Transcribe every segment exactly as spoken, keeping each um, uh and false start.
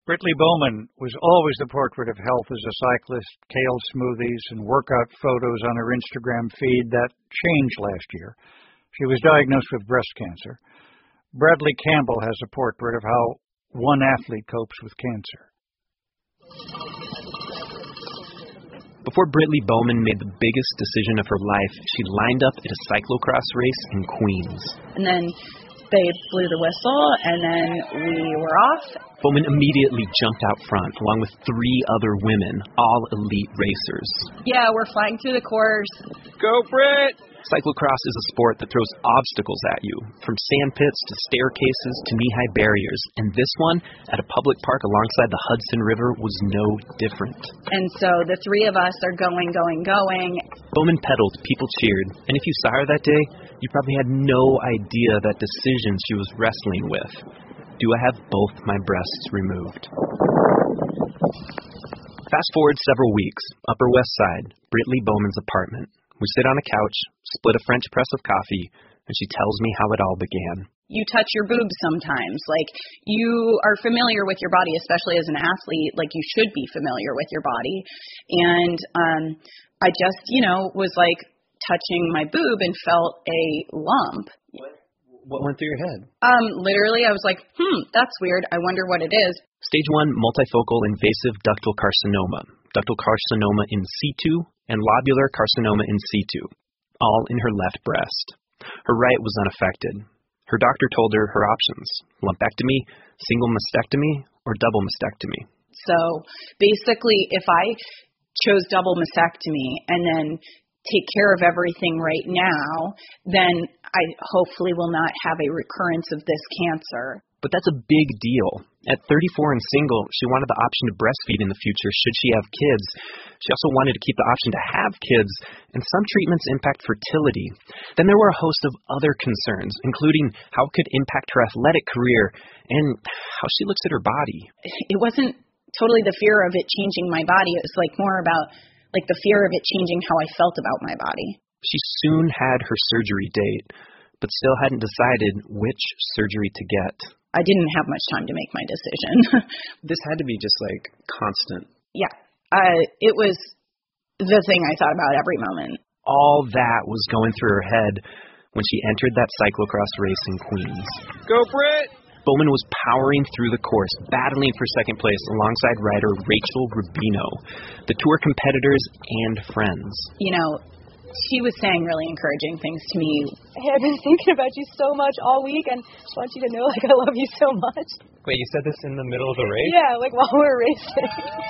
Britley Bowman was always the portrait of health as a cyclist, kale smoothies, and workout photos on her Instagram feed. That changed last year. She was diagnosed with breast cancer. Bradley Campbell has a portrait of how one athlete copes with cancer. Before Britley Bowman made the biggest decision of her life, she lined up at a cyclocross race in Queens. And then they blew the whistle, and then we were off. Bowman immediately jumped out front, along with three other women, all elite racers. Yeah, we're flying through the course. Go, Brit! Cyclocross is a sport that throws obstacles at you, from sand pits to staircases to knee-high barriers. And this one, at a public park alongside the Hudson River, was no different. And so the three of us are going, going, going. Bowman pedaled, people cheered. And if you saw her that day, you probably had no idea that decision she was wrestling with. Do I have both my breasts removed? Fast forward several weeks, Upper West Side, Britley Bowman's apartment. We sit on a couch, split a French press of coffee, and she tells me how it all began. You touch your boobs sometimes. Like, you are familiar with your body, especially as an athlete. Like, you should be familiar with your body. And um, I just, you know, was like touching my boob and felt a lump. What went through your head? Um, literally, I was like, hmm, that's weird. I wonder what it is. Stage one, multifocal invasive ductal carcinoma. Ductal carcinoma in situ and lobular carcinoma in situ, all in her left breast. Her right was unaffected. Her doctor told her her options: lumpectomy, single mastectomy, or double mastectomy. So basically, if I chose double mastectomy and then take care of everything right now, then I hopefully will not have a recurrence of this cancer. But that's a big deal. At thirty-four and single, she wanted the option to breastfeed in the future should she have kids. She also wanted to keep the option to have kids, and some treatments impact fertility. Then there were a host of other concerns, including how it could impact her athletic career and how she looks at her body. It wasn't totally the fear of it changing my body. It was like more about like the fear of it changing how I felt about my body. She soon had her surgery date, but still hadn't decided which surgery to get. I didn't have much time to make my decision. This had to be just like constant. Yeah. Uh, it was the thing I thought about every moment. All that was going through her head when she entered that cyclocross race in Queens. Go, Brit! Bowman was powering through the course, battling for second place alongside rider Rachel Rubino, the tour competitors and friends. You know, she was saying really encouraging things to me. Hey, I've been thinking about you so much all week, and just want you to know, like, I love you so much. Wait, you said this in the middle of the race? Yeah, like while we were racing.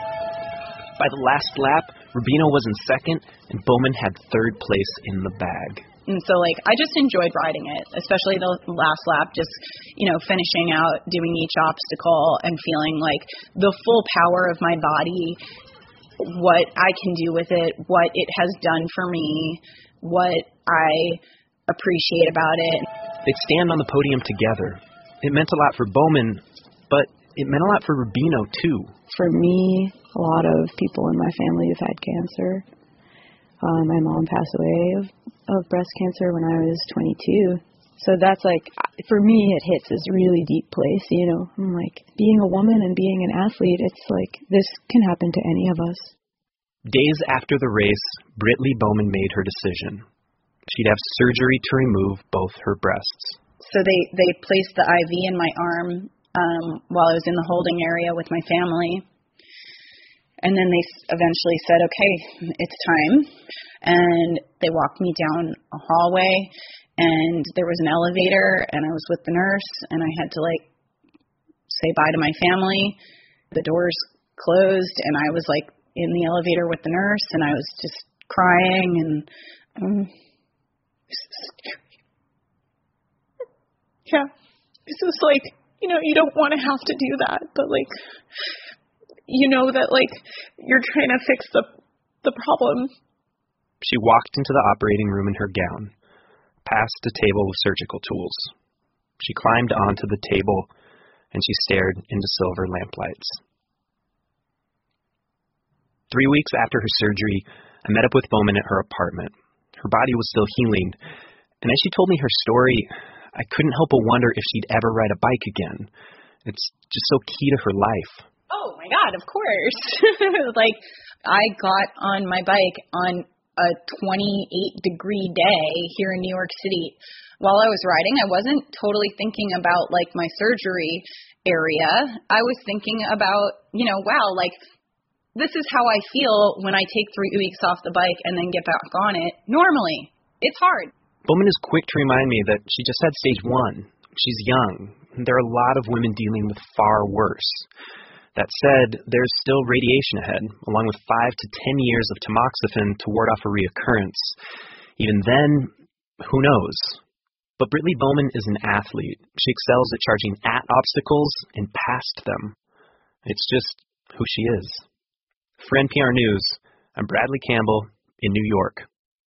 By the last lap, Rubino was in second, and Bowman had third place in the bag. And so, like, I just enjoyed riding it, especially the last lap, just, you know, finishing out, doing each obstacle, and feeling like the full power of my body, what I can do with it, what it has done for me, what I appreciate about it. They'd stand on the podium together. It meant a lot for Bowman, but it meant a lot for Rubino, too. For me, a lot of people in my family have had cancer. Uh, my mom passed away of, of breast cancer when I was twenty-two. So that's like, for me, it hits this really deep place, you know. I'm like, being a woman and being an athlete, it's like, this can happen to any of us. Days after the race, Britley Bowman made her decision. She'd have surgery to remove both her breasts. So they, they placed the I V in my arm um, while I was in the holding area with my family. And then they eventually said, okay, it's time. And they walked me down a hallway, and there was an elevator, and I was with the nurse, and I had to, like, say bye to my family. The doors closed, and I was, like, in the elevator with the nurse, and I was just crying, and um, yeah, it's just like, you know, you don't want to have to do that, but, like, you know that, like, you're trying to fix the the problem. She walked into the operating room in her gown, past a table with surgical tools. She climbed onto the table, and she stared into silver lamplights. Three weeks after her surgery, I met up with Bowman at her apartment. Her body was still healing, and as she told me her story, I couldn't help but wonder if she'd ever ride a bike again. It's just so key to her life. my God, of course. Like, I got on my bike on a twenty-eight degree day here in New York City. While I was riding, I wasn't totally thinking about, like, my surgery area. I was thinking about, you know, wow, like, this is how I feel when I take three weeks off the bike and then get back on it. Normally, it's hard. Bowman is quick to remind me that she just had stage one. She's young. There are a lot of women dealing with far worse. That said, there's still radiation ahead, along with five to ten years of tamoxifen to ward off a reoccurrence. Even then, who knows? But Brittany Bowman is an athlete. She excels at charging at obstacles and past them. It's just who she is. For N P R News, I'm Bradley Campbell in New York.